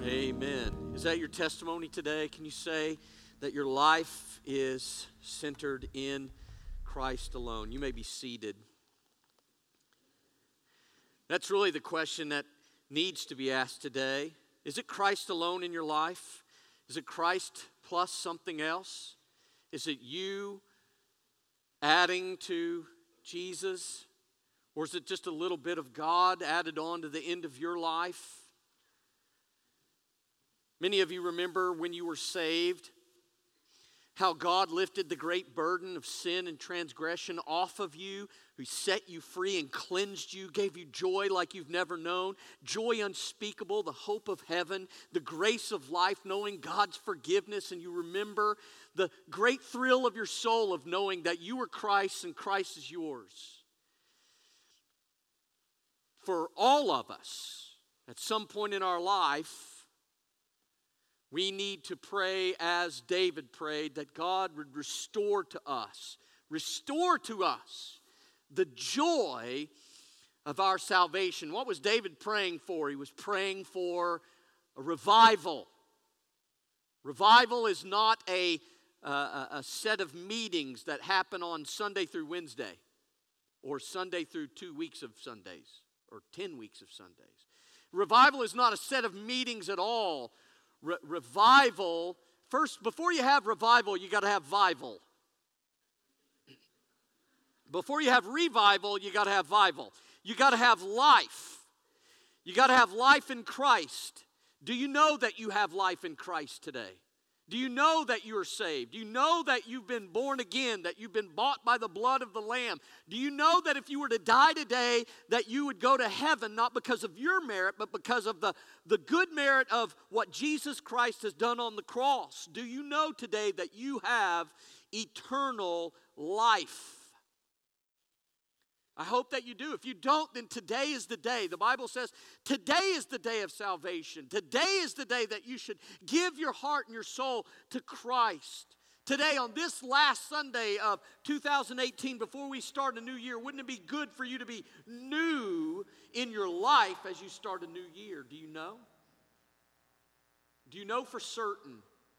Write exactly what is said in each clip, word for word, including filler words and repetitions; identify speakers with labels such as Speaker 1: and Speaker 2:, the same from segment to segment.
Speaker 1: Amen. Is that your testimony today? Can you say that your life is centered in Christ alone? You may be seated. That's really the question that needs to be asked today. Is it Christ alone in your life? Is it Christ plus something else? Is it you adding to Jesus? Or is it just a little bit of God added on to the end of your life? Many of you remember when you were saved, how God lifted the great burden of sin and transgression off of you, who set you free and cleansed you, gave you joy like you've never known, joy unspeakable, the hope of heaven, the grace of life, knowing God's forgiveness, and you remember the great thrill of your soul of knowing that you are Christ's and Christ is yours. For all of us, at some point in our life, we need to pray as David prayed, that God would restore to us, restore to us the joy of our salvation. What was David praying for? He was praying for a revival. Revival is not a, uh, a set of meetings that happen on Sunday through Wednesday, or Sunday through two weeks of Sundays, or ten weeks of Sundays. Revival is not a set of meetings at all. Re- revival, first, before you have revival, you got to have vival. Before you have revival, you got to have vival. You got to have life. You got to have life in Christ. Do you know that you have life in Christ today? Do you know that you are saved? Do you know that you've been born again, that you've been bought by the blood of the Lamb? Do you know that if you were to die today, that you would go to heaven, not because of your merit, but because of the, the good merit of what Jesus Christ has done on the cross? Do you know today that you have eternal life? I hope that you do. If you don't, then today is the day. The Bible says today is the day of salvation. Today is the day that you should give your heart and your soul to Christ. Today, on this last Sunday of two thousand eighteen, before we start a new year, wouldn't it be good for you to be new in your life as you start a new year? Do you know? Do you know for certain?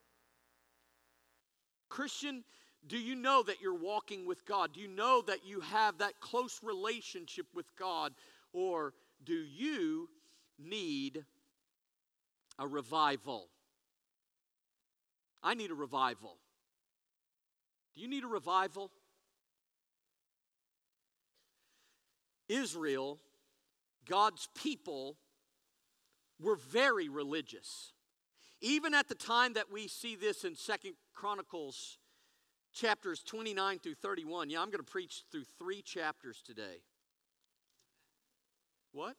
Speaker 1: Christian, do you know that you're walking with God? Do you know that you have that close relationship with God? Or do you need a revival? I need a revival. Do you need a revival? Israel, God's people, were very religious. Even at the time that we see this in Second Chronicles chapters twenty-nine through thirty-one. Yeah, I'm going to preach through three chapters today. What?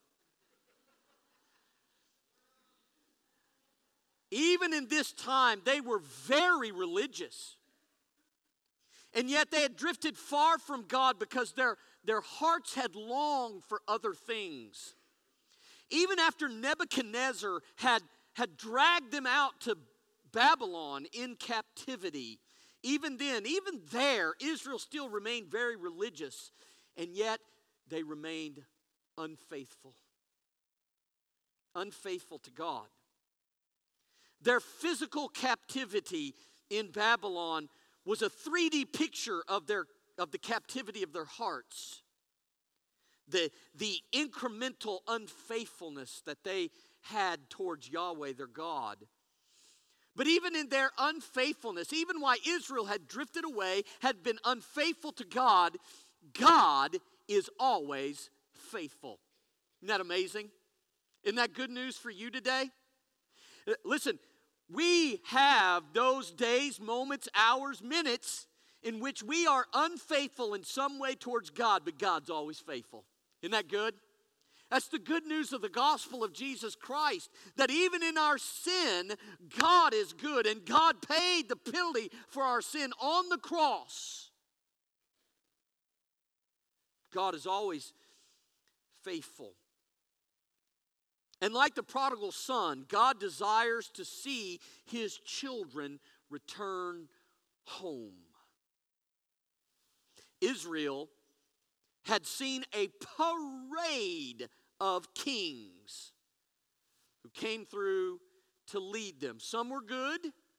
Speaker 1: Even in this time, they were very religious. And yet they had drifted far from God because their, their hearts had longed for other things. Even after Nebuchadnezzar had, had dragged them out to Babylon in captivity, even then, even there, Israel still remained very religious, and yet they remained unfaithful. Unfaithful to God. Their physical captivity in Babylon was a three D picture of their of the captivity of their hearts. The, the incremental unfaithfulness that they had towards Yahweh, their God. But even in their unfaithfulness, even while Israel had drifted away, had been unfaithful to God, God is always faithful. Isn't that amazing? Isn't that good news for you today? Listen, we have those days, moments, hours, minutes in which we are unfaithful in some way towards God, but God's always faithful. Isn't that good? That's the good news of the gospel of Jesus Christ, that even in our sin, God is good, and God paid the penalty for our sin on the cross. God is always faithful. And like the prodigal son, God desires to see his children return home. Israel had seen a parade of kings who came through to lead them. Some were good.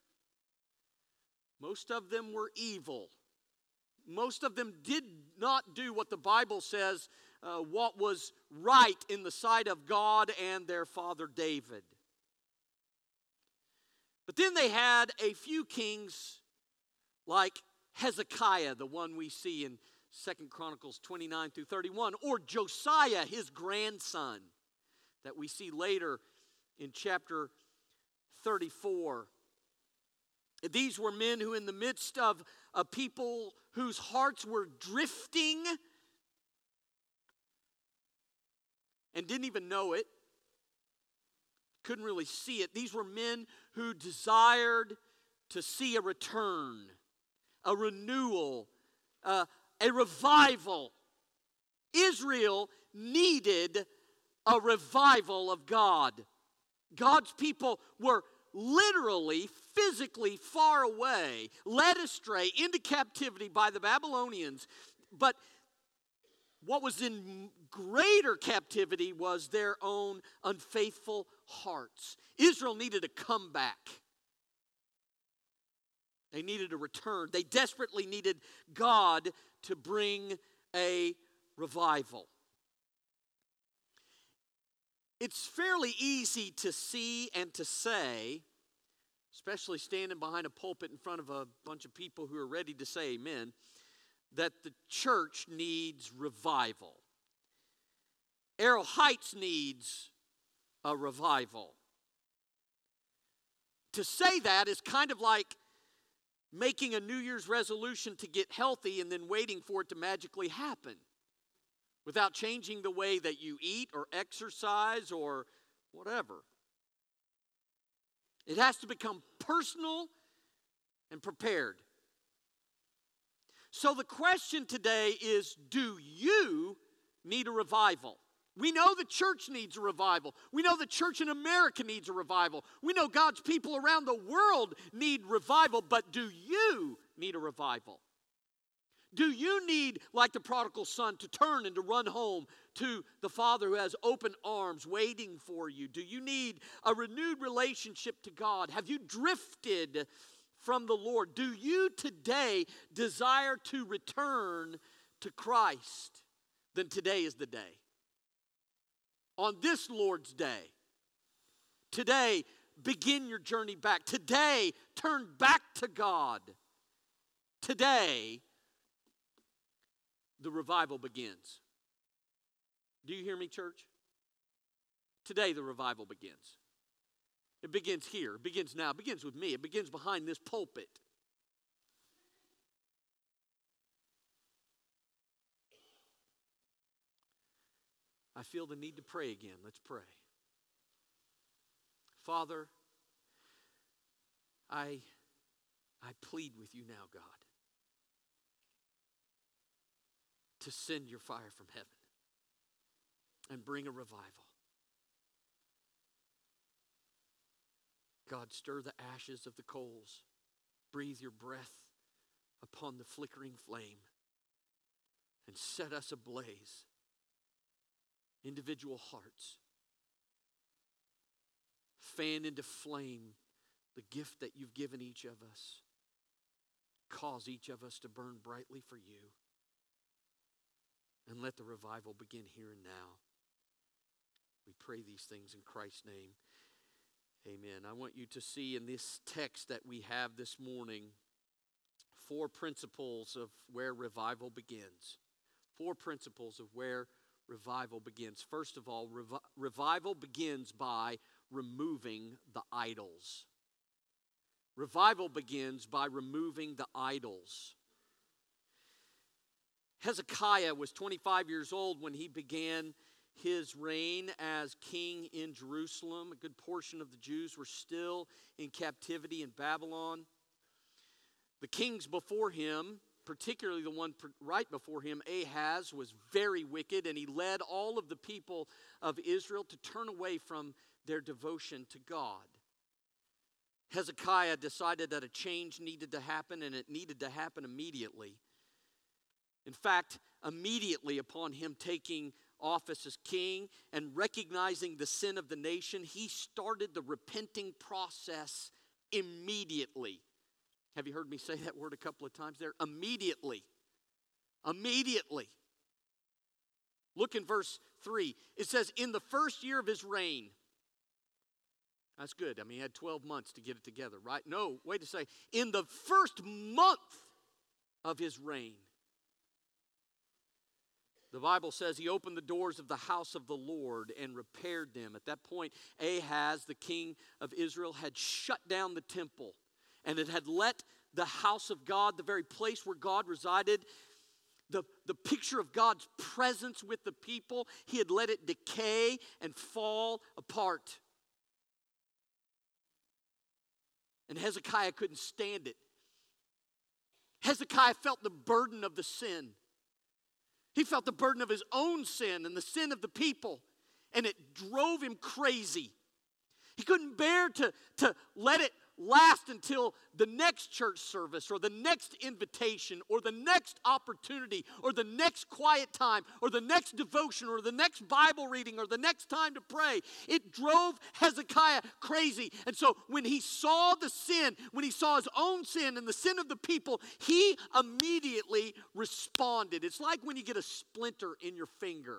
Speaker 1: Most of them were evil. Most of them did not do what the Bible says, uh, what was right in the sight of God and their father David. But then they had a few kings like Hezekiah, the one we see in Second Chronicles twenty-nine through thirty-one, or Josiah, his grandson, that we see later in chapter thirty-four. These were men who, in the midst of a people whose hearts were drifting and didn't even know it, couldn't really see it, these were men who desired to see a return, a renewal, uh, a revival. Israel needed a revival of God. God's people were literally, physically far away, led astray into captivity by the Babylonians. But what was in greater captivity was their own unfaithful hearts. Israel needed a comeback. They needed a return. They desperately needed God to bring a revival. It's fairly easy to see and to say, especially standing behind a pulpit in front of a bunch of people who are ready to say amen, that the church needs revival. Arrow Heights needs a revival. To say that is kind of like making a New Year's resolution to get healthy and then waiting for it to magically happen without changing the way that you eat or exercise or whatever. It has to become personal and prepared. So the question today is, do you need a revival? We know the church needs a revival. We know the church in America needs a revival. We know God's people around the world need revival, but do you need a revival? Do you need, like the prodigal son, to turn and to run home to the Father who has open arms waiting for you? Do you need a renewed relationship to God? Have you drifted from the Lord? Do you today desire to return to Christ? Then today is the day. On this Lord's day, today, begin your journey back. Today, turn back to God. Today, the revival begins. Do you hear me, church? Today, the revival begins. It begins here. It begins now. It begins with me. It begins behind this pulpit. I feel the need to pray again. Let's pray. Father, I, I plead with you now, God, to send your fire from heaven and bring a revival. God, stir the ashes of the coals. Breathe your breath upon the flickering flame and set us ablaze. Individual hearts. Fan into flame the gift that you've given each of us. Cause each of us to burn brightly for you. And let the revival begin here and now. We pray these things in Christ's name. Amen. I want you to see in this text that we have this morning four principles of where revival begins. Four principles of where revival begins. First of all, revi- revival begins by removing the idols. Revival begins by removing the idols. Hezekiah was twenty-five years old when he began his reign as king in Jerusalem. A good portion of the Jews were still in captivity in Babylon. The kings before him, particularly the one right before him, Ahaz, was very wicked, and he led all of the people of Israel to turn away from their devotion to God. Hezekiah decided that a change needed to happen, and it needed to happen immediately. In fact, immediately upon him taking office as king and recognizing the sin of the nation, he started the repenting process immediately. Have you heard me say that word a couple of times there? Immediately. Immediately. Look in verse three. It says, in the first year of his reign. That's good. I mean, he had twelve months to get it together, right? No, wait a second. In the first month of his reign. The Bible says he opened the doors of the house of the Lord and repaired them. At that point, Ahaz, the king of Israel, had shut down the temple. And it had let the house of God, the very place where God resided, the, the picture of God's presence with the people, he had let it decay and fall apart. And Hezekiah couldn't stand it. Hezekiah felt the burden of the sin. He felt the burden of his own sin and the sin of the people, and it drove him crazy. He couldn't bear to, to let it last until the next church service or the next invitation or the next opportunity or the next quiet time or the next devotion or the next Bible reading or the next time to pray. It drove Hezekiah crazy. And so when he saw the sin, when he saw his own sin and the sin of the people, he immediately responded. It's like when you get a splinter in your finger.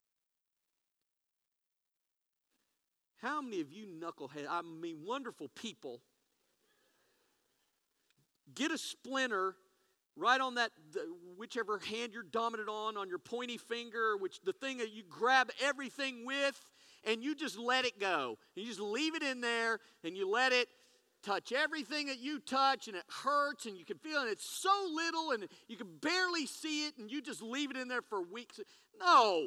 Speaker 1: How many of you knuckleheads, I mean wonderful people, get a splinter right on that, the, whichever hand you're dominant on, on your pointy finger, which the thing that you grab everything with, and you just let it go. You just leave it in there, and you let it touch everything that you touch, and it hurts, and you can feel it. And it's so little, and you can barely see it, and you just leave it in there for weeks. No.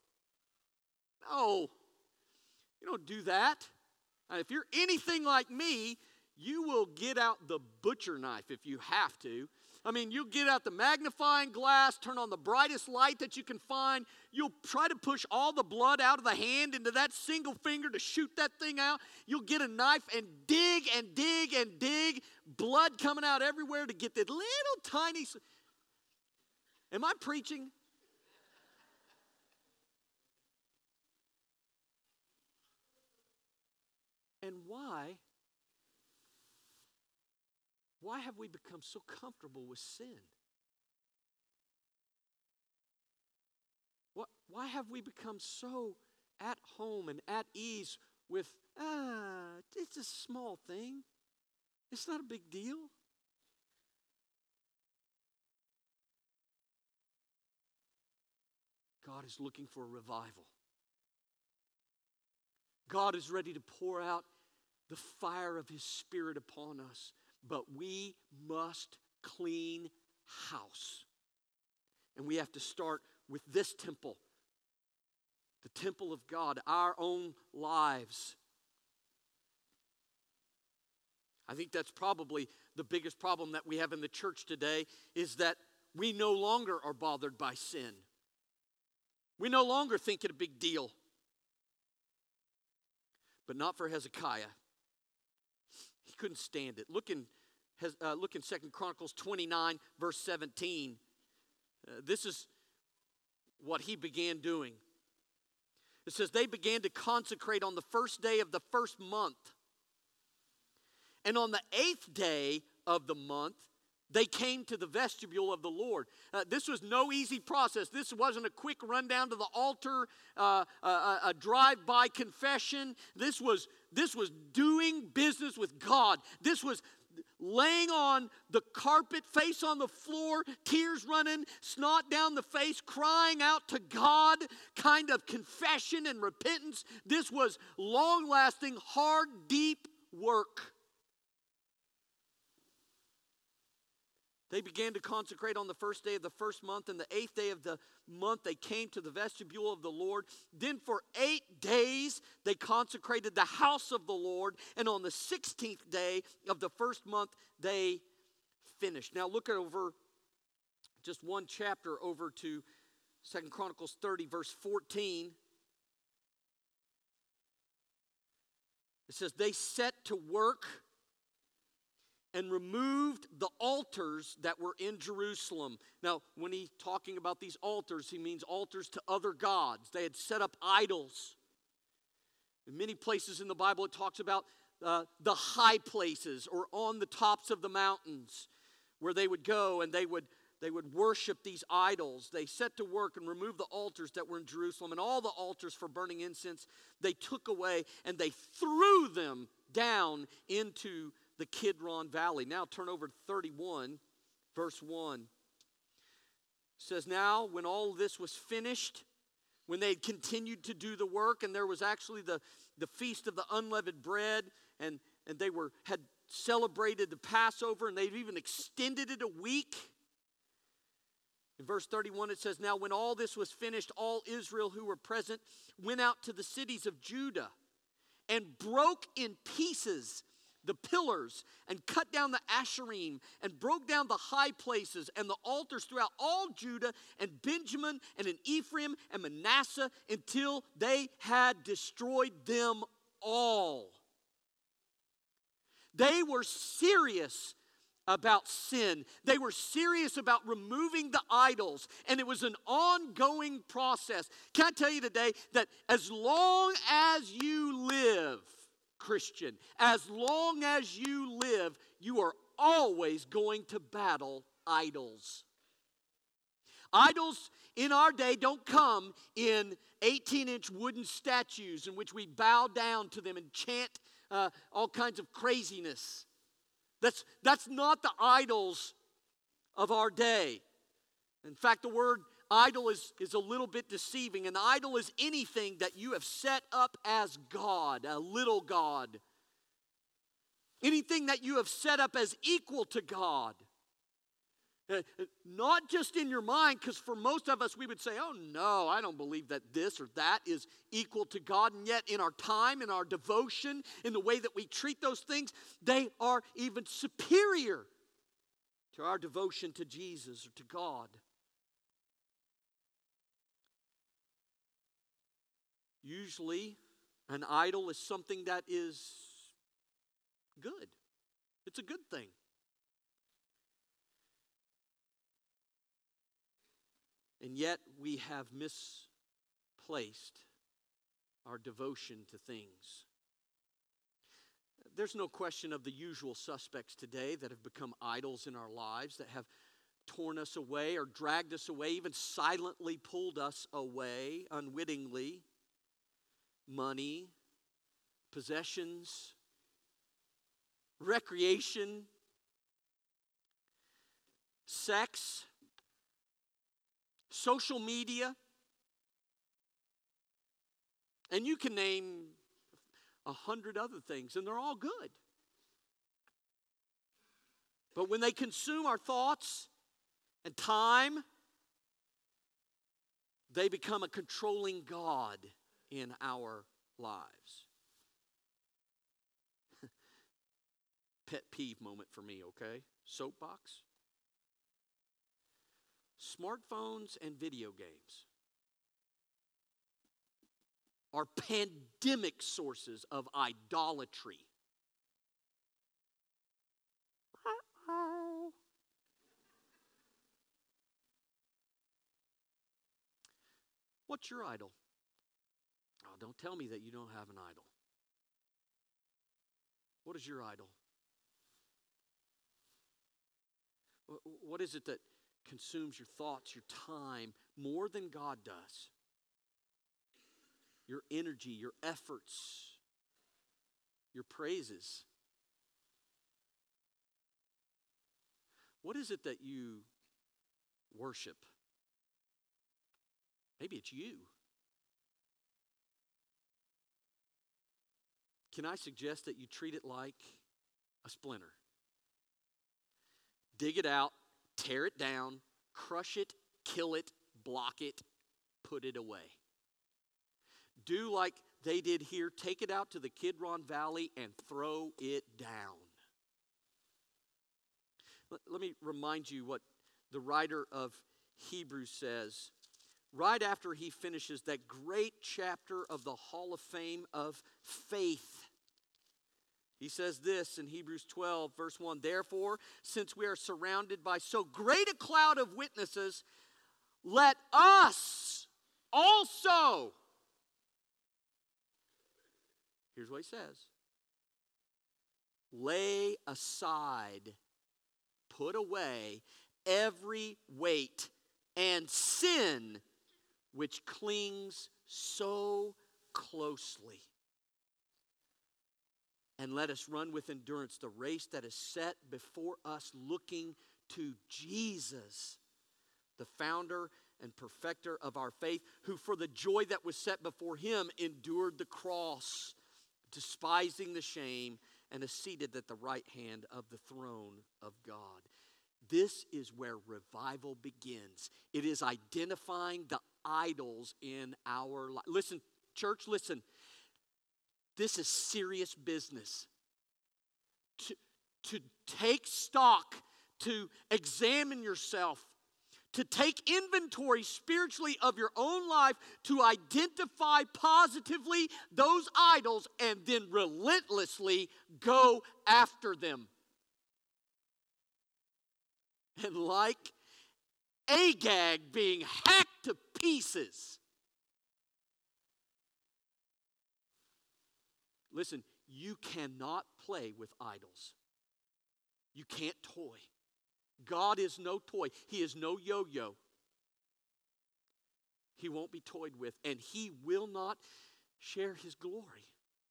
Speaker 1: No. You don't do that. Now, if you're anything like me, you will get out the butcher knife if you have to. I mean, you'll get out the magnifying glass, turn on the brightest light that you can find. You'll try to push all the blood out of the hand into that single finger to shoot that thing out. You'll get a knife and dig and dig and dig, blood coming out everywhere to get that little tiny... Am I preaching? And why? Why have we become so comfortable with sin? What, why have we become so at home and at ease with, ah, it's a small thing. It's not a big deal. God is looking for a revival. God is ready to pour out the fire of His Spirit upon us. But we must clean house. And we have to start with this temple. The temple of God, our own lives. I think that's probably the biggest problem that we have in the church today, is that we no longer are bothered by sin. We no longer think it a big deal. But not for Hezekiah. He couldn't stand it. Look in, uh, look in Second Chronicles twenty-nine, verse seventeen. Uh, this is what he began doing. It says, they began to consecrate on the first day of the first month. And on the eighth day of the month, they came to the vestibule of the Lord. Uh, this was no easy process. This wasn't a quick run down to the altar, uh, a, a drive-by confession. This was, this was doing business with God. This was laying on the carpet, face on the floor, tears running, snot down the face, crying out to God, kind of confession and repentance. This was long-lasting, hard, deep work. They began to consecrate on the first day of the first month, and the eighth day of the month they came to the vestibule of the Lord. Then for eight days they consecrated the house of the Lord, and on the sixteenth day of the first month they finished. Now look over just one chapter over to Second Chronicles thirty, verse fourteen. It says, they set to work and removed the altars that were in Jerusalem. Now, when he's talking about these altars, he means altars to other gods. They had set up idols. In many places in the Bible, it talks about uh, the high places or on the tops of the mountains where they would go and they would They would worship these idols. They set to work and removed the altars that were in Jerusalem. And all the altars for burning incense, they took away and they threw them down into the Kidron Valley. Now turn over to thirty-one, verse one. It says, now when all this was finished, when they had continued to do the work, and there was actually the, the feast of the unleavened bread, and, and they were had celebrated the Passover, and they've even extended it a week. In verse thirty-one, it says, now when all this was finished, all Israel who were present went out to the cities of Judah and broke in pieces the pillars and cut down the Asherim and broke down the high places and the altars throughout all Judah and Benjamin and in Ephraim and Manasseh until they had destroyed them all. They were serious about sin. They were serious about removing the idols, and it was an ongoing process. Can I tell you today that as long as you live, Christian, as long as you live, you are always going to battle idols. Idols in our day don't come in eighteen-inch wooden statues in which we bow down to them and chant uh, all kinds of craziness. That's, that's not the idols of our day. In fact, the word idol is, is a little bit deceiving. An idol is anything that you have set up as God, a little God. Anything that you have set up as equal to God. Uh, not just in your mind, because for most of us we would say, oh no, I don't believe that this or that is equal to God. And yet in our time, in our devotion, in the way that we treat those things, they are even superior to our devotion to Jesus or to God. Usually, an idol is something that is good. It's a good thing. And yet we have misplaced our devotion to things. There's no question of the usual suspects today that have become idols in our lives, that have torn us away or dragged us away, even silently pulled us away unwittingly. Money, possessions, recreation, sex, social media, and you can name a hundred other things, and they're all good. But when they consume our thoughts and time, they become a controlling God in our lives. Pet peeve moment for me, okay? Soapbox. Smartphones and video games are pandemic sources of idolatry. What's your idol? Oh, don't tell me that you don't have an idol. What is your idol? What is it that consumes your thoughts, your time, more than God does? Your energy, your efforts, your praises. What is it that you worship? Maybe it's you. Can I suggest that you treat it like a splinter? Dig it out, tear it down, crush it, kill it, block it, put it away. Do like they did here. Take it out to the Kidron Valley and throw it down. Let me remind you what the writer of Hebrews says. Right after he finishes that great chapter of the Hall of Fame of faith. He says this in Hebrews twelve, verse one, therefore, since we are surrounded by so great a cloud of witnesses, let us also, here's what he says, lay aside, put away every weight and sin which clings so closely. And let us run with endurance the race that is set before us, looking to Jesus, the founder and perfecter of our faith, who for the joy that was set before him endured the cross, despising the shame, and is seated at the right hand of the throne of God. This is where revival begins. It is identifying the idols in our life. Listen, church, listen. This is serious business. To, to take stock, to examine yourself, to take inventory spiritually of your own life, to identify positively those idols, and then relentlessly go after them. And like Agag being hacked to pieces. Listen, you cannot play with idols. You can't toy. God is no toy. He is no yo-yo. He won't be toyed with, and he will not share his glory.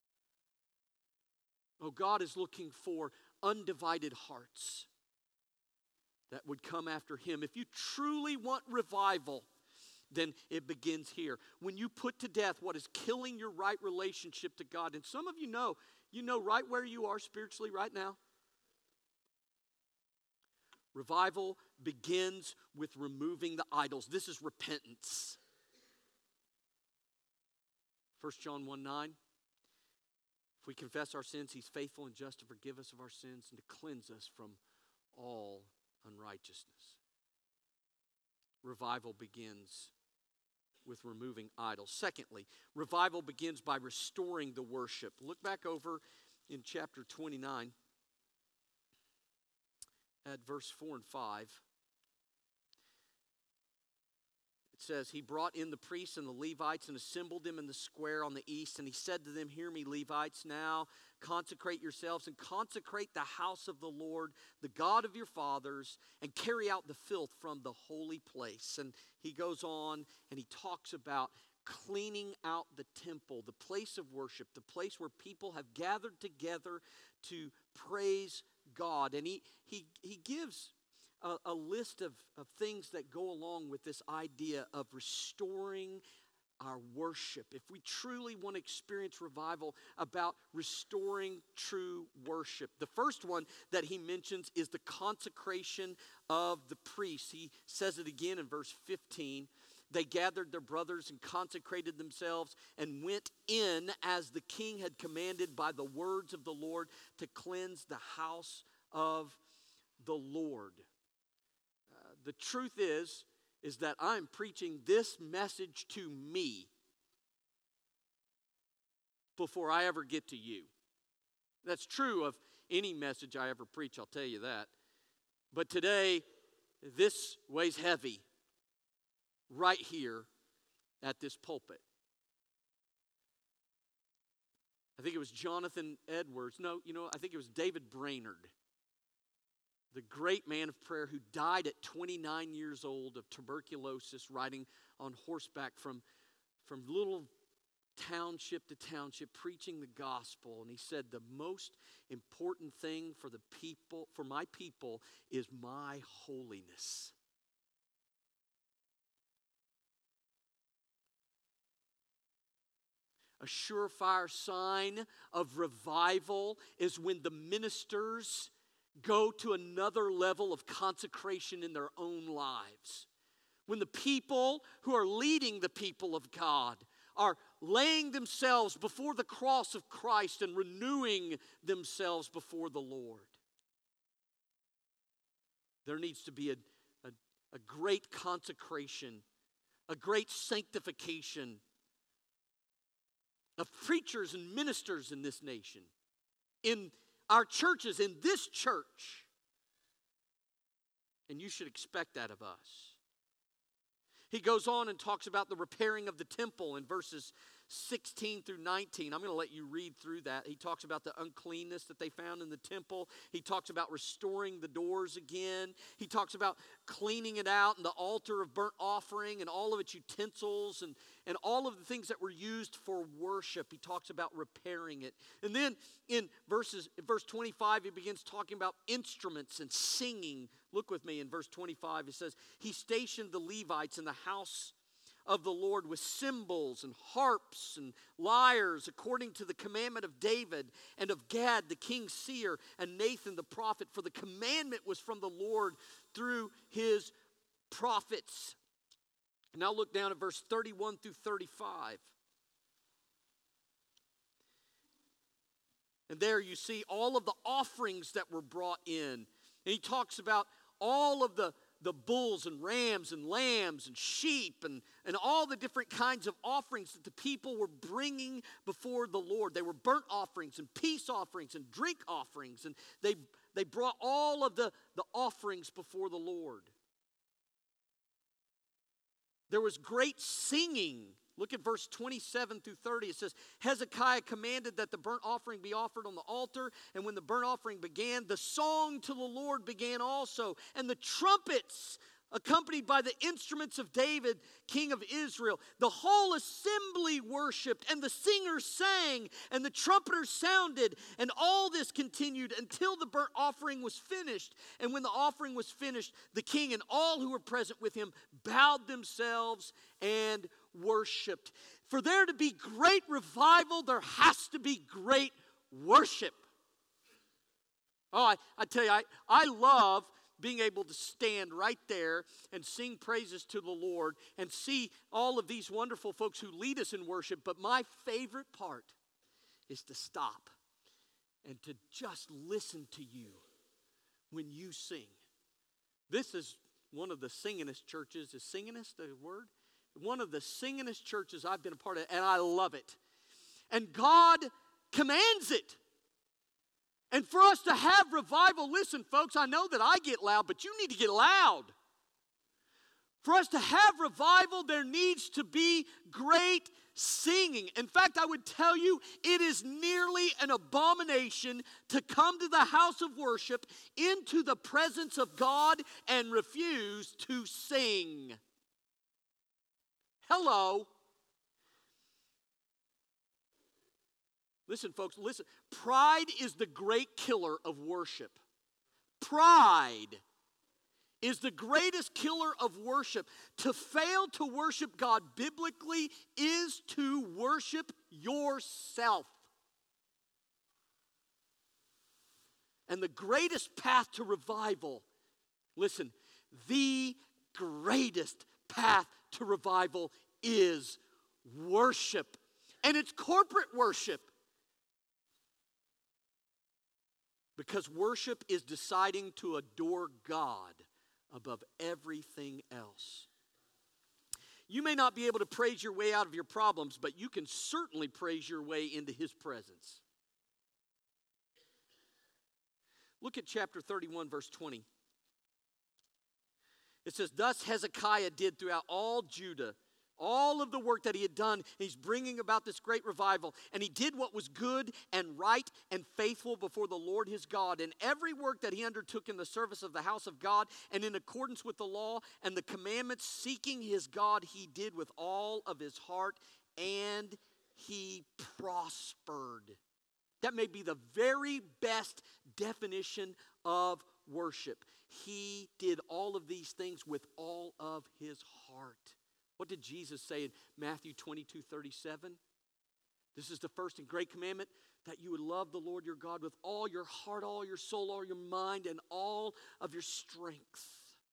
Speaker 1: Oh, God is looking for undivided hearts that would come after him. If you truly want revival, then it begins here. When you put to death what is killing your right relationship to God, and some of you know, you know right where you are spiritually right now. Revival begins with removing the idols. This is repentance. First John one nine. If we confess our sins, he's faithful and just to forgive us of our sins and to cleanse us from all unrighteousness. Revival begins with removing idols. Secondly, revival begins by restoring the worship. Look back over in chapter twenty-nine at verse four and five. It says, he brought in the priests and the Levites and assembled them in the square on the east. And he said to them, hear me, Levites, now consecrate yourselves and consecrate the house of the Lord, the God of your fathers, and carry out the filth from the holy place. And he goes on and he talks about cleaning out the temple, the place of worship, the place where people have gathered together to praise God. And he he he gives a, a list of, of things that go along with this idea of restoring our worship. If we truly want to experience revival, about restoring true worship. The first one that he mentions is the consecration of the priests. He says it again in verse fifteen. They gathered their brothers and consecrated themselves and went in as the king had commanded by the words of the Lord to cleanse the house of the Lord. Uh, the truth is, is that I'm preaching this message to me before I ever get to you. That's true of any message I ever preach, I'll tell you that. But today, this weighs heavy right here at this pulpit. I think it was Jonathan Edwards. No, you know, I think it was David Brainerd, the great man of prayer who died at twenty-nine years old of tuberculosis, riding on horseback from, from little township to township, preaching the gospel. And he said, the most important thing for the people, for my people, is my holiness. A surefire sign of revival is when the ministers go to another level of consecration in their own lives. When the people who are leading the people of God are laying themselves before the cross of Christ and renewing themselves before the Lord. There needs to be a, a, a great consecration, a great sanctification of preachers and ministers in this nation. in our churches, in this church. And you should expect that of us. He goes on and talks about the repairing of the temple in verses sixteen through nineteen. I'm going to let you read through that. He talks about the uncleanness that they found in the temple. He talks about restoring the doors again. He talks about cleaning it out and the altar of burnt offering and all of its utensils and, and all of the things that were used for worship. He talks about repairing it. And then in verses, verse twenty-five, he begins talking about instruments and singing. Look with me in verse twenty-five. It says, he stationed the Levites in the house of the Lord with cymbals and harps and lyres according to the commandment of David and of Gad the king's seer and Nathan the prophet, for the commandment was from the Lord through his prophets. Now look down at verse thirty-one through thirty-five. And there you see all of the offerings that were brought in. And he talks about all of the the bulls and rams and lambs and sheep and, and all the different kinds of offerings that the people were bringing before the Lord. They were burnt offerings and peace offerings and drink offerings. And they, they brought all of the, the offerings before the Lord. There was great singing. Look at verse twenty-seven through thirty. It says, Hezekiah commanded that the burnt offering be offered on the altar. And when the burnt offering began, the song to the Lord began also. And the trumpets, accompanied by the instruments of David, king of Israel. The whole assembly worshiped, and the singers sang, and the trumpeters sounded. And all this continued until the burnt offering was finished. And when the offering was finished, the king and all who were present with him bowed themselves and worshiped. For there to be great revival, there has to be great worship. Oh, I, I tell you, I, I love being able to stand right there and sing praises to the Lord and see all of these wonderful folks who lead us in worship. But my favorite part is to stop and to just listen to you when you sing. This is one of the singingest churches. Is singingest the word? One of the singingest churches I've been a part of, and I love it. And God commands it. And for us to have revival, listen, folks, I know that I get loud, but you need to get loud. For us to have revival, there needs to be great singing. In fact, I would tell you, it is nearly an abomination to come to the house of worship, into the presence of God, and refuse to sing. Hello. Listen, folks, listen. Pride is the great killer of worship. Pride is the greatest killer of worship. To fail to worship God biblically is to worship yourself. And the greatest path to revival, listen, the greatest path to revival is worship. And it's corporate worship. Because worship is deciding to adore God above everything else. You may not be able to praise your way out of your problems, but you can certainly praise your way into His presence. Look at chapter thirty-one, verse twenty. It says, thus Hezekiah did throughout all Judah, all of the work that he had done. He's bringing about this great revival. And he did what was good and right and faithful before the Lord his God. And every work that he undertook in the service of the house of God and in accordance with the law and the commandments, seeking his God, he did with all of his heart, and he prospered. That may be the very best definition of worship. He did all of these things with all of his heart. What did Jesus say in Matthew twenty-two thirty-seven? This is the first and great commandment, that you would love the Lord your God with all your heart, all your soul, all your mind, and all of your strength.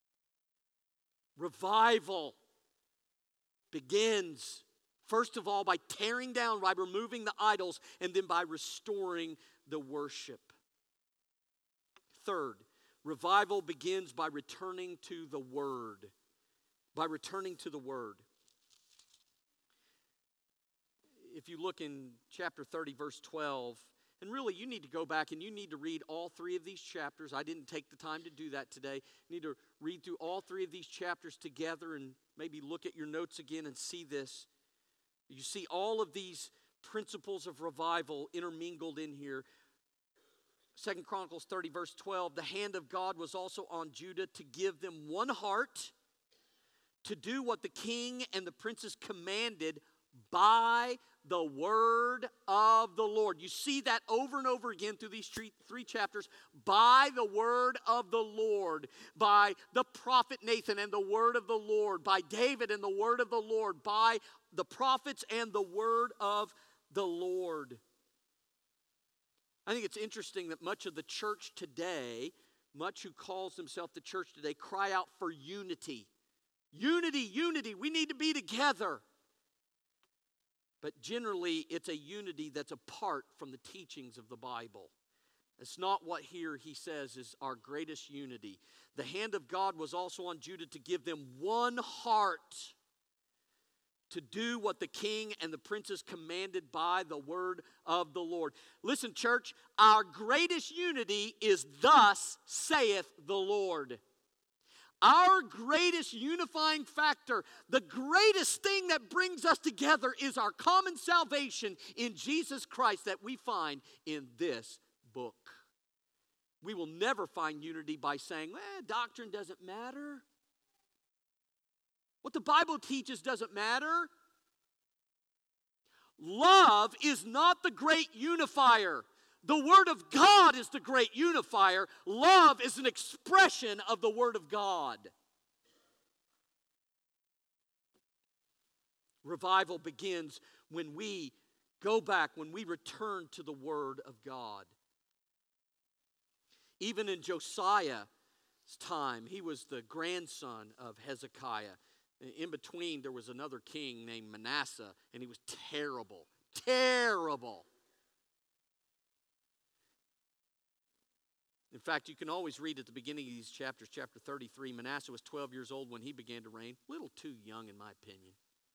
Speaker 1: Revival begins, first of all, by tearing down, by removing the idols, and then by restoring the worship. Third, revival begins by returning to the Word. By returning to the Word. If you look in chapter thirty, verse twelve, And really, you need to go back and you need to read all three of these chapters. I didn't take the time to do that today. You need to read through all three of these chapters together and maybe look at your notes again and see this. You see all of these principles of revival intermingled in here. Second Chronicles thirty, verse twelve, the hand of God was also on Judah to give them one heart, to do what the king and the princes commanded by the word of the Lord. You see that over and over again through these three, three chapters. By the word of the Lord, by the prophet Nathan and the word of the Lord, by David and the word of the Lord, by the prophets and the word of the Lord. I think it's interesting that much of the church today, much who calls themselves the church today, cry out for unity. Unity, unity, we need to be together. But generally, it's a unity that's apart from the teachings of the Bible. It's not what here he says is our greatest unity. The hand of God was also on Judah to give them one heart, to do what the king and the princes commanded by the word of the Lord. Listen, church, our greatest unity is thus saith the Lord. Our greatest unifying factor, the greatest thing that brings us together is our common salvation in Jesus Christ that we find in this book. We will never find unity by saying, well, doctrine doesn't matter. What the Bible teaches doesn't matter. Love is not the great unifier. The Word of God is the great unifier. Love is an expression of the Word of God. Revival begins when we go back, when we return to the Word of God. Even in Josiah's time, he was the grandson of Hezekiah. In between, there was another king named Manasseh, and he was terrible, terrible. In fact, you can always read at the beginning of these chapters, chapter thirty-three, Manasseh was twelve years old when he began to reign. A little too young, in my opinion.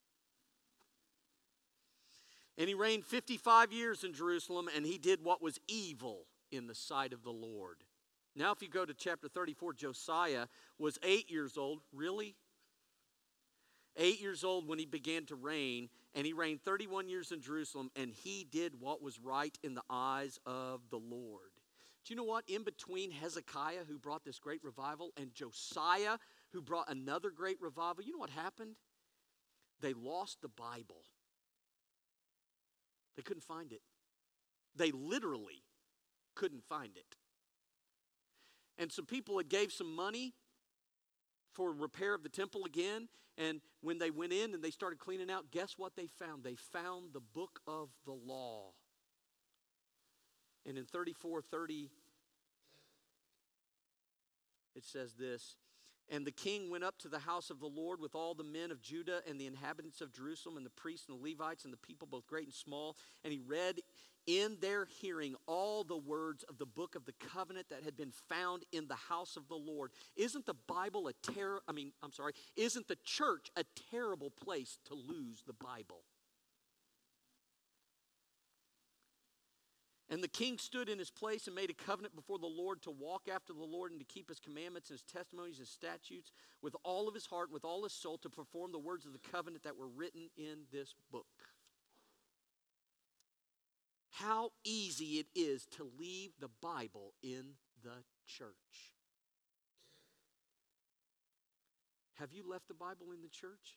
Speaker 1: And he reigned fifty-five years in Jerusalem, and he did what was evil in the sight of the Lord. Now, if you go to chapter thirty-four, Josiah was eight years old. Really? Eight years old when he began to reign, and he reigned thirty-one years in Jerusalem, and he did what was right in the eyes of the Lord. Do you know what? In between Hezekiah, who brought this great revival, and Josiah, who brought another great revival, you know what happened? They lost the Bible. They couldn't find it. They literally couldn't find it. And some people had gave some money for repair of the temple again, and when they went in and they started cleaning out, guess what they found? They found the book of the law. And in thirty-four thirty, it says this, and the king went up to the house of the Lord with all the men of Judah and the inhabitants of Jerusalem and the priests and the Levites and the people, both great and small, and he read in their hearing all the words of the book of the covenant that had been found in the house of the Lord. Isn't the Bible a terror, I mean, I'm sorry, isn't the church a terrible place to lose the Bible? And the king stood in his place and made a covenant before the Lord to walk after the Lord and to keep his commandments and his testimonies and statutes with all of his heart, with all his soul, to perform the words of the covenant that were written in this book. How easy it is to leave the Bible in the church. Have you left the Bible in the church?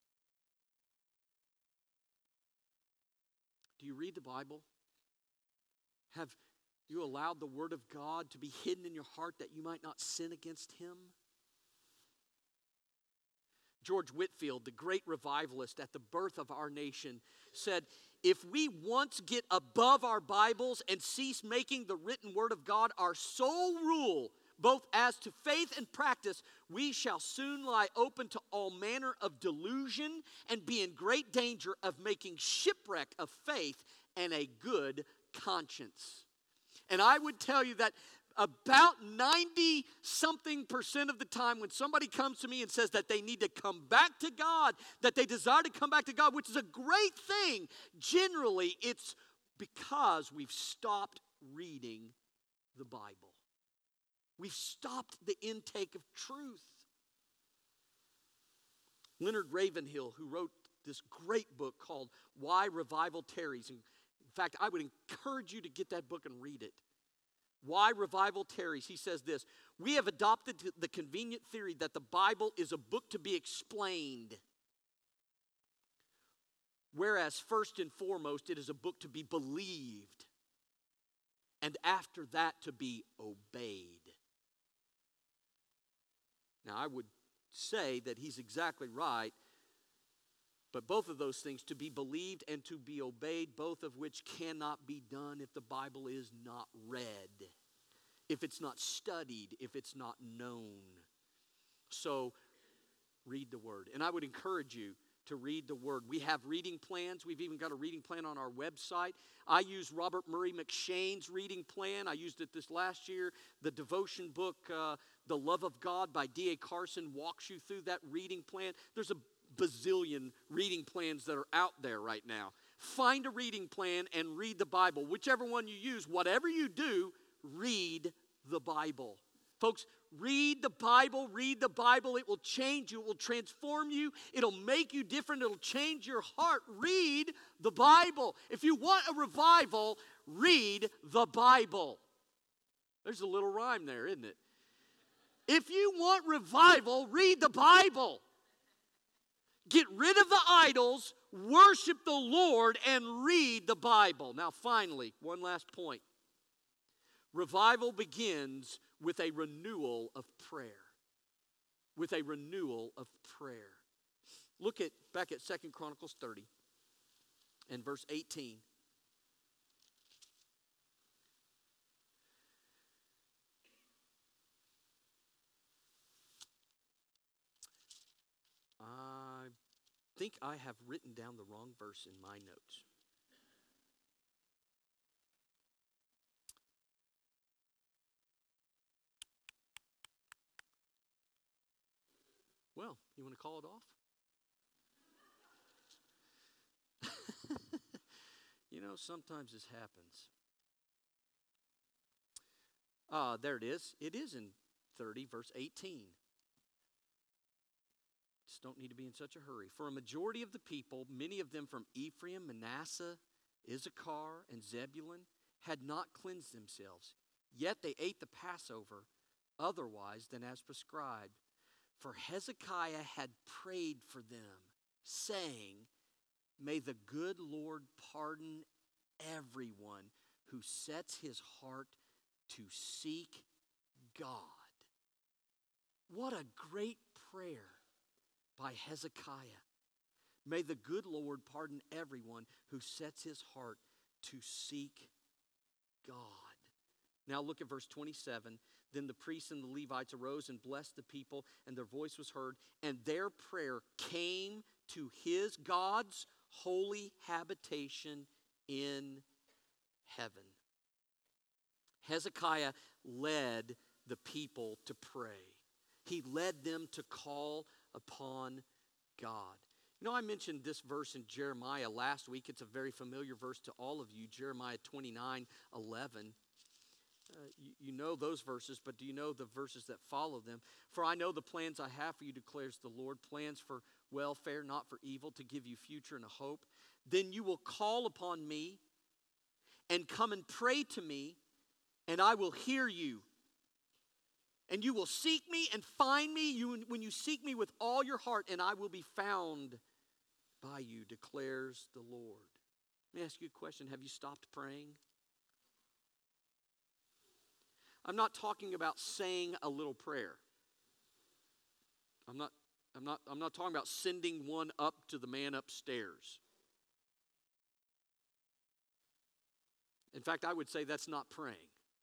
Speaker 1: Do you read the Bible? Have you allowed the Word of God to be hidden in your heart that you might not sin against Him? George Whitefield, the great revivalist at the birth of our nation, said, if we once get above our Bibles and cease making the written Word of God our sole rule, both as to faith and practice, we shall soon lie open to all manner of delusion and be in great danger of making shipwreck of faith and a good conscience. And I would tell you that about ninety something percent of the time when somebody comes to me and says that they need to come back to God, that they desire to come back to God, which is a great thing, generally it's Because we've stopped reading the Bible. We've stopped the intake of truth. Leonard Ravenhill, who wrote this great book called Why Revival Tarries. In fact, I would encourage you to get that book and read it. Why Revival Tarries. He says this: we have adopted the convenient theory that the Bible is a book to be explained, whereas first and foremost it is a book to be believed, and after that to be obeyed. Now I would say that he's exactly right, but both of those things, to be believed and to be obeyed, both of which cannot be done if the Bible is not read, if it's not studied, if it's not known. So read the Word. And I would encourage you to read the Word. We have reading plans. We've even got a reading plan on our website. I use Robert Murray McShane's reading plan. I used it this last year. The devotion book, uh, The Love of God by D A Carson, walks you through that reading plan. There's a bazillion reading plans that are out there right now. Find a reading plan and read the Bible. Whichever one you use, whatever you do, read the Bible. Folks, read the Bible, read the Bible. It will change you. It will transform you. It'll make you different. It'll change your heart. Read the Bible. If you want a revival, read the Bible. There's a little rhyme there, isn't it? If you want revival, read the Bible. Get rid of the idols, worship the Lord, and read the Bible. Now, finally, one last point. Revival begins with a renewal of prayer. With a renewal of prayer. Look at back at Second Chronicles thirty and verse eighteen. I think I have written down the wrong verse in my notes. Well, you want to call it off? You know, sometimes this happens. Ah, uh, there it is. It is in thirty, verse eighteen. Just don't need to be in such a hurry. For a majority of the people, many of them from Ephraim, Manasseh, Issachar, and Zebulun, had not cleansed themselves. Yet they ate the Passover otherwise than as prescribed. For Hezekiah had prayed for them, saying, may the good Lord pardon everyone who sets his heart to seek God. What a great prayer by Hezekiah. May the good Lord pardon everyone who sets his heart to seek God. Now look at verse twenty-seven. Then the priests and the Levites arose and blessed the people, and their voice was heard, and their prayer came to his, God's, holy habitation in heaven. Hezekiah led the people to pray. He led them to call upon God. You know, I mentioned this verse in Jeremiah last week. It's a very familiar verse to all of you, Jeremiah twenty-nine eleven. Uh, you, you know those verses, but do you know the verses that follow them? For I know the plans I have for you, declares the Lord, plans for welfare, not for evil, to give you future and a hope. Then you will call upon me and come and pray to me, and I will hear you. And you will seek me and find me you, when you seek me with all your heart, and I will be found by you, declares the Lord. Let me ask you a question. Have you stopped praying? I'm not talking about saying a little prayer. I'm not, I'm not, I'm not talking about sending one up to the man upstairs. In fact, I would say that's not praying.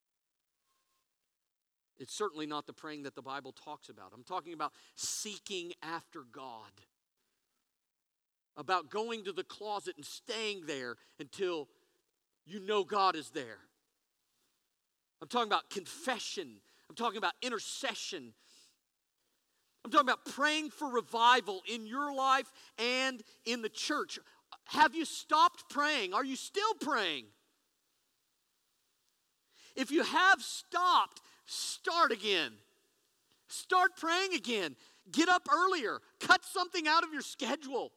Speaker 1: It's certainly not the praying that the Bible talks about. I'm talking about seeking after God. About going to the closet and staying there until you know God is there. I'm talking about confession. I'm talking about intercession. I'm talking about praying for revival in your life and in the church. Have you stopped praying? Are you still praying? If you have stopped, start again. Start praying again. Get up earlier. Cut something out of your schedule.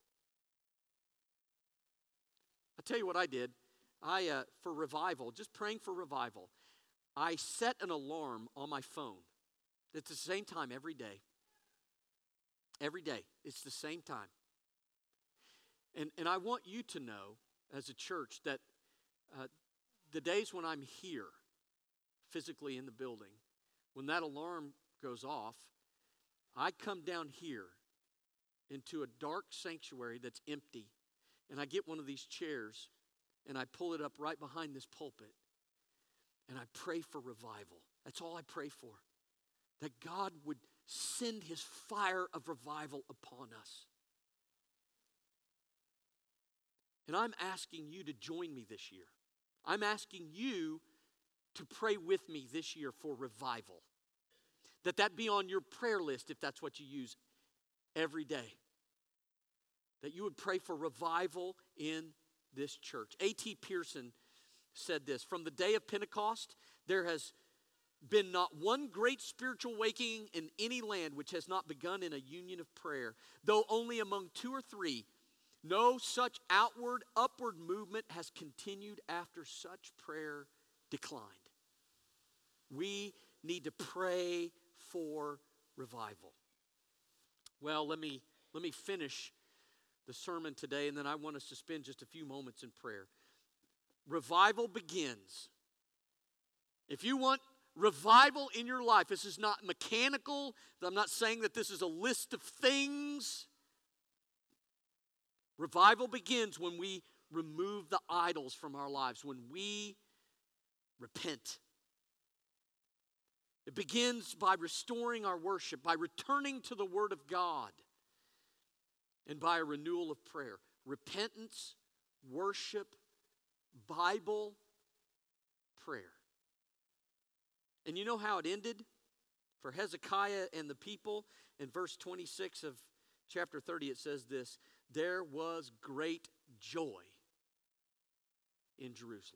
Speaker 1: I'll tell you what I did. I, uh, for revival, just praying for revival, I set an alarm on my phone. It's the same time every day. Every day. It's the same time. And, and I want you to know, as a church, that uh, the days when I'm here, physically in the building, when that alarm goes off, I come down here into a dark sanctuary that's empty, and I get one of these chairs, and I pull it up right behind this pulpit, and I pray for revival. That's all I pray for. That God would send his fire of revival upon us. And I'm asking you to join me this year. I'm asking you to pray with me this year for revival. That that be on your prayer list if that's what you use every day. That you would pray for revival in this church. A T Pierson said this, from the day of Pentecost, there has been not one great spiritual waking in any land which has not begun in a union of prayer. Though only among two or three, no such outward, upward movement has continued after such prayer declined. We need to pray for revival. Well, let me, let me finish the sermon today, and then I want us to spend just a few moments in prayer. Revival begins. If you want revival in your life, this is not mechanical. I'm not saying that this is a list of things. Revival begins when we remove the idols from our lives, when we repent. It begins by restoring our worship, by returning to the Word of God, and by a renewal of prayer. Repentance, worship, Bible, prayer. And you know how it ended for Hezekiah and the people? In verse twenty-six of chapter thirty, it says this, there was great joy in Jerusalem.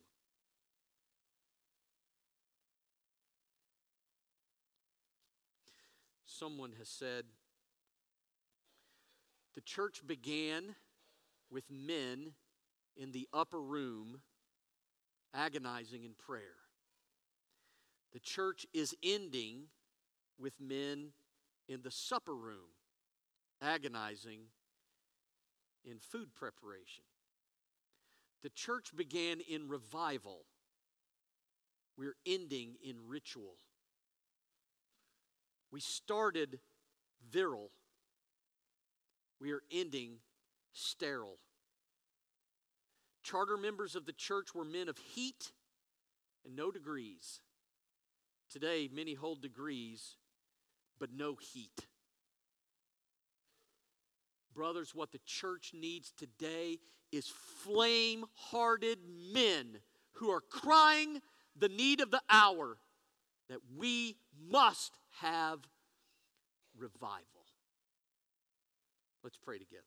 Speaker 1: Someone has said, the church began with men in the upper room agonizing in prayer. The church is ending with men in the supper room agonizing in food preparation. The church began in revival. We're ending in ritual. We started virile. We are ending sterile. Charter members of the church were men of heat and no degrees. Today, many hold degrees, but no heat. Brothers, what the church needs today is flame-hearted men who are crying the need of the hour that we must have revival. Let's pray together.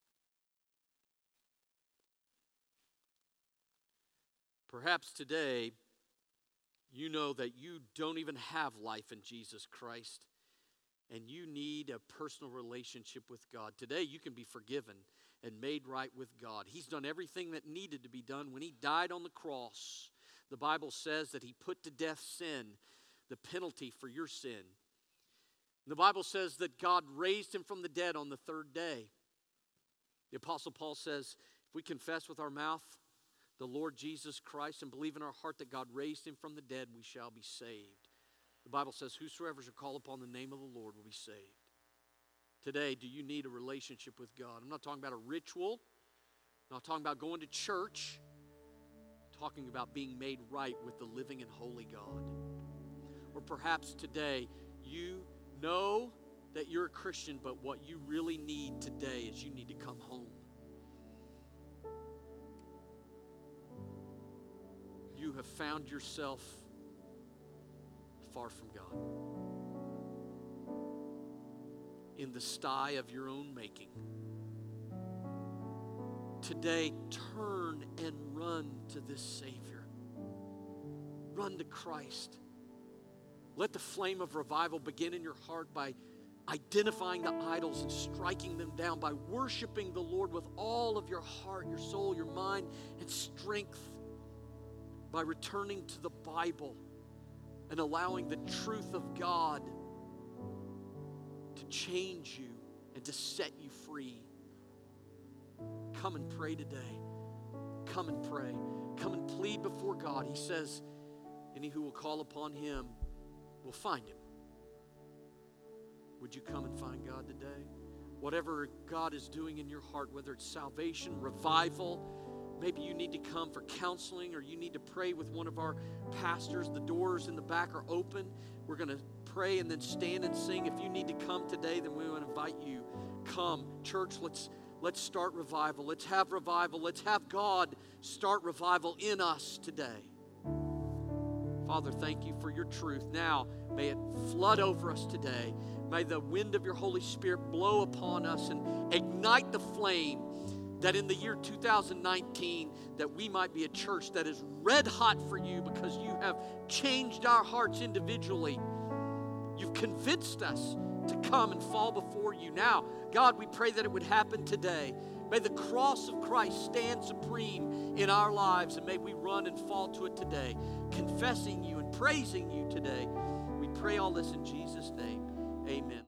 Speaker 1: Perhaps today you know that you don't even have life in Jesus Christ, and you need a personal relationship with God. Today you can be forgiven and made right with God. He's done everything that needed to be done when he died on the cross. The Bible says that he put to death sin, the penalty for your sin. The Bible says that God raised him from the dead on the third day. The Apostle Paul says, if we confess with our mouth the Lord Jesus Christ and believe in our heart that God raised him from the dead, we shall be saved. The Bible says, whosoever shall call upon the name of the Lord will be saved. Today, do you need a relationship with God? I'm not talking about a ritual. I'm not talking about going to church. I'm talking about being made right with the living and holy God. Or perhaps today, you know that you're a Christian, but what you really need today is you need to come home. You have found yourself far from God, in the sty of your own making. Today, turn and run to this Savior. run to Christ. Let the flame of revival begin in your heart by identifying the idols and striking them down, by worshiping the Lord with all of your heart, your soul, your mind, and strength, by returning to the Bible and allowing the truth of God to change you and to set you free. Come and pray today. Come and pray. Come and plead before God. He says, any who will call upon him will find him. Would you come and find God today? Whatever God is doing in your heart, whether it's salvation, revival, maybe you need to come for counseling, or you need to pray with one of our pastors. The doors in the back are open. We're going to pray and then stand and sing. If you need to come today, then we want to invite you. Come. Church, let's let's start revival. Let's have revival. Let's have God start revival in us today. Father, thank you for your truth. Now, may it flood over us today. May the wind of your Holy Spirit blow upon us and ignite the flame, that in the year two thousand nineteen, that we might be a church that is red hot for you, because you have changed our hearts individually. You've convinced us to come and fall before you. Now, God, we pray that it would happen today. May the cross of Christ stand supreme in our lives, and may we run and fall to it today, confessing you and praising you today. We pray all this in Jesus' name. Amen.